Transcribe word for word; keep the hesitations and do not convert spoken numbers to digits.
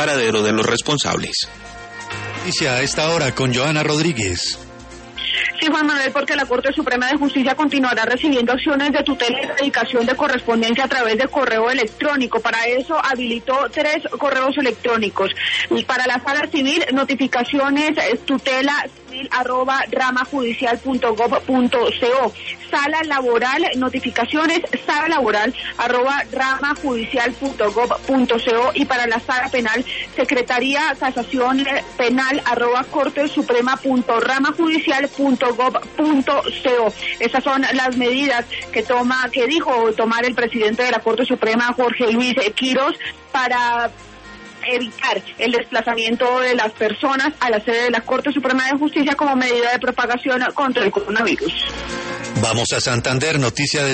paradero de los responsables. Noticia a esta hora con Joana Rodríguez. Sí, Juan Manuel, porque la Corte Suprema de Justicia continuará recibiendo acciones de tutela y erradicación de correspondencia a través de correo electrónico. Para eso habilitó tres correos electrónicos. Para la Sala Civil, notificaciones tutela civil arroba ramajudicial punto gov punto co. Sala Laboral, notificaciones sala laboral arroba ramajudicial punto gov punto co. Y para la Sala Penal, Secretaría Casación Penal arroba corte suprema punto ramajudicial punto gov punto co. Esas son las medidas que toma, que dijo tomar el presidente de la Corte Suprema, Jorge Luis Quiroz, para evitar el desplazamiento de las personas a la sede de la Corte Suprema de Justicia como medida de propagación contra el coronavirus. Vamos a Santander, noticia de